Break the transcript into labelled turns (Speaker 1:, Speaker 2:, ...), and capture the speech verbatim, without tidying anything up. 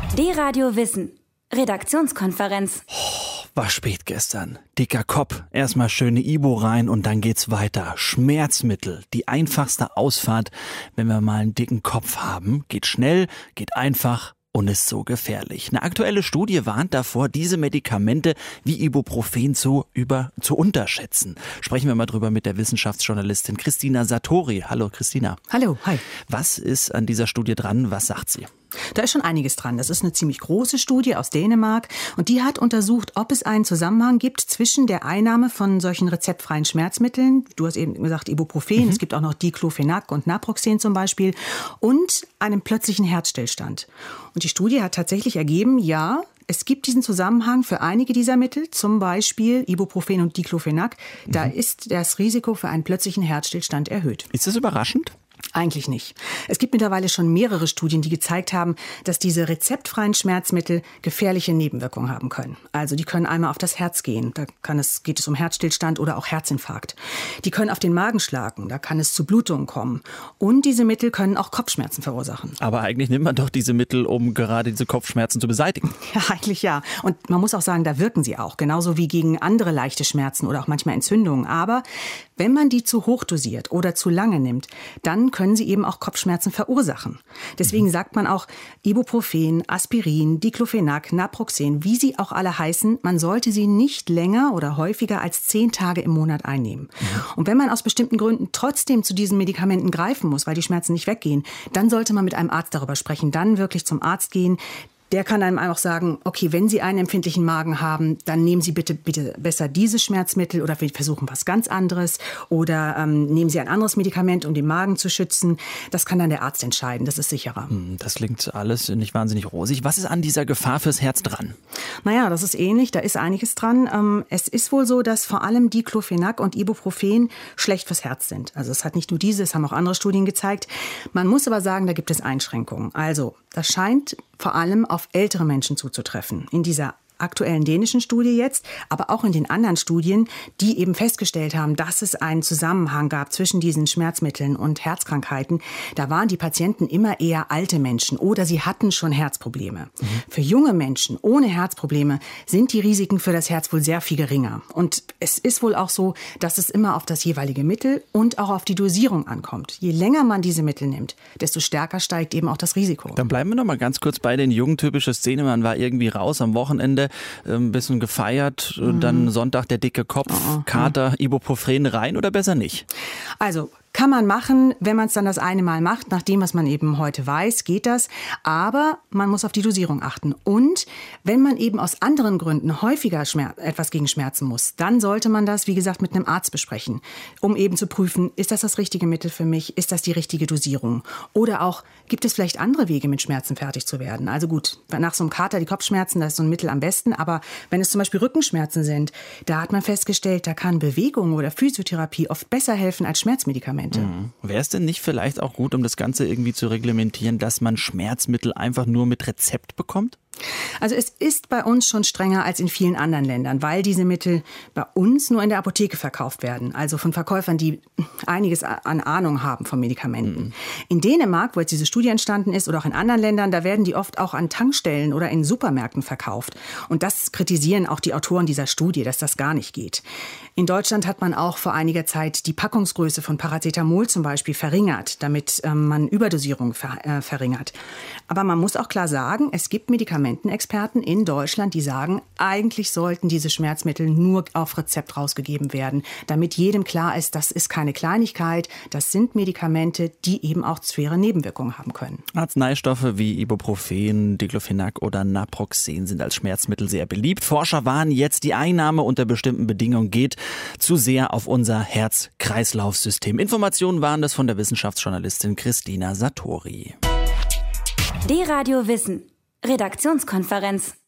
Speaker 1: D-Radio Wissen. Redaktionskonferenz.
Speaker 2: Oh, war spät gestern. Dicker Kopf, erstmal schöne Ibo rein und dann geht's weiter. Schmerzmittel, die einfachste Ausfahrt, wenn wir mal einen dicken Kopf haben. Geht schnell, geht einfach und ist so gefährlich. Eine aktuelle Studie warnt davor, diese Medikamente wie Ibuprofen zu, über, zu unterschätzen. Sprechen wir mal drüber mit der Wissenschaftsjournalistin Christina Satori. Hallo Christina.
Speaker 3: Hallo, hi.
Speaker 2: Was ist an dieser Studie dran? Was sagt sie?
Speaker 3: Da ist schon einiges dran. Das ist eine ziemlich große Studie aus Dänemark und die hat untersucht, ob es einen Zusammenhang gibt zwischen der Einnahme von solchen rezeptfreien Schmerzmitteln, du hast eben gesagt Ibuprofen, mhm. es gibt auch noch Diclofenac und Naproxen zum Beispiel, und einem plötzlichen Herzstillstand. Und die Studie hat tatsächlich ergeben, ja, es gibt diesen Zusammenhang für einige dieser Mittel, zum Beispiel Ibuprofen und Diclofenac. Mhm. Da ist das Risiko für einen plötzlichen Herzstillstand erhöht.
Speaker 2: Ist das überraschend?
Speaker 3: Eigentlich nicht. Es gibt mittlerweile schon mehrere Studien, die gezeigt haben, dass diese rezeptfreien Schmerzmittel gefährliche Nebenwirkungen haben können. Also die können einmal auf das Herz gehen, da kann es, geht es um Herzstillstand oder auch Herzinfarkt. Die können auf den Magen schlagen, da kann es zu Blutungen kommen. Und diese Mittel können auch Kopfschmerzen verursachen.
Speaker 2: Aber eigentlich nimmt man doch diese Mittel, um gerade diese Kopfschmerzen zu beseitigen.
Speaker 3: Ja, eigentlich ja. Und man muss auch sagen, da wirken sie auch, genauso wie gegen andere leichte Schmerzen oder auch manchmal Entzündungen. Aber wenn man die zu hoch dosiert oder zu lange nimmt, dann können sie eben auch Kopfschmerzen verursachen. Deswegen sagt man auch Ibuprofen, Aspirin, Diclofenac, Naproxen, wie sie auch alle heißen, man sollte sie nicht länger oder häufiger als zehn Tage im Monat einnehmen. Mhm. Und wenn man aus bestimmten Gründen trotzdem zu diesen Medikamenten greifen muss, weil die Schmerzen nicht weggehen, dann sollte man mit einem Arzt darüber sprechen, dann wirklich zum Arzt gehen. Der kann einem auch sagen, okay, wenn Sie einen empfindlichen Magen haben, dann nehmen Sie bitte, bitte besser dieses Schmerzmittel oder wir versuchen was ganz anderes oder ähm, nehmen Sie ein anderes Medikament, um den Magen zu schützen. Das kann dann der Arzt entscheiden, das ist sicherer.
Speaker 2: Das klingt alles nicht wahnsinnig rosig. Was ist an dieser Gefahr fürs Herz dran?
Speaker 3: Naja, das ist ähnlich, da ist einiges dran. Ähm, es ist wohl so, dass vor allem Diclofenac und Ibuprofen schlecht fürs Herz sind. Also es hat nicht nur diese, es haben auch andere Studien gezeigt. Man muss aber sagen, da gibt es Einschränkungen. Also das scheint vor allem auf ältere Menschen zuzutreffen. In dieser aktuellen dänischen Studie jetzt, aber auch in den anderen Studien, die eben festgestellt haben, dass es einen Zusammenhang gab zwischen diesen Schmerzmitteln und Herzkrankheiten. Da waren die Patienten immer eher alte Menschen oder sie hatten schon Herzprobleme. Mhm. Für junge Menschen ohne Herzprobleme sind die Risiken für das Herz wohl sehr viel geringer. Und es ist wohl auch so, dass es immer auf das jeweilige Mittel und auch auf die Dosierung ankommt. Je länger man diese Mittel nimmt, desto stärker steigt eben auch das Risiko.
Speaker 2: Dann bleiben wir noch mal ganz kurz bei den Jungen. Typische Szene, man war irgendwie raus am Wochenende, ein bisschen gefeiert, mhm. dann Sonntag der dicke Kopf, oh, oh. Kater, Ibuprofen rein oder besser nicht?
Speaker 3: Also kann man machen, wenn man es dann das eine Mal macht, nach dem, was man eben heute weiß, geht das. Aber man muss auf die Dosierung achten. Und wenn man eben aus anderen Gründen häufiger Schmerz, etwas gegen Schmerzen muss, dann sollte man das, wie gesagt, mit einem Arzt besprechen, um eben zu prüfen, ist das das richtige Mittel für mich, ist das die richtige Dosierung? Oder auch, gibt es vielleicht andere Wege, mit Schmerzen fertig zu werden? Also gut, nach so einem Kater, die Kopfschmerzen, da ist so ein Mittel am besten. Aber wenn es zum Beispiel Rückenschmerzen sind, da hat man festgestellt, da kann Bewegung oder Physiotherapie oft besser helfen als Schmerzmedikamente.
Speaker 2: Mhm. Wäre es denn nicht vielleicht auch gut, um das Ganze irgendwie zu reglementieren, dass man Schmerzmittel einfach nur mit Rezept bekommt?
Speaker 3: Also es ist bei uns schon strenger als in vielen anderen Ländern, weil diese Mittel bei uns nur in der Apotheke verkauft werden. Also von Verkäufern, die einiges an Ahnung haben von Medikamenten. Mhm. In Dänemark, wo jetzt diese Studie entstanden ist, oder auch in anderen Ländern, da werden die oft auch an Tankstellen oder in Supermärkten verkauft. Und das kritisieren auch die Autoren dieser Studie, dass das gar nicht geht. In Deutschland hat man auch vor einiger Zeit die Packungsgröße von Paracetamol zum Beispiel verringert, damit ähm, man Überdosierung ver- äh, verringert. Aber man muss auch klar sagen, es gibt Medikamente, Experten in Deutschland, die sagen, eigentlich sollten diese Schmerzmittel nur auf Rezept rausgegeben werden, damit jedem klar ist, das ist keine Kleinigkeit, das sind Medikamente, die eben auch schwere Nebenwirkungen haben können.
Speaker 2: Arzneistoffe wie Ibuprofen, Diclofenac oder Naproxen sind als Schmerzmittel sehr beliebt. Forscher warnen jetzt, die Einnahme unter bestimmten Bedingungen geht zu sehr auf unser Herz-Kreislauf-System. Informationen waren das von der Wissenschaftsjournalistin Christina Satori.
Speaker 1: D-Radio Wissen. Redaktionskonferenz.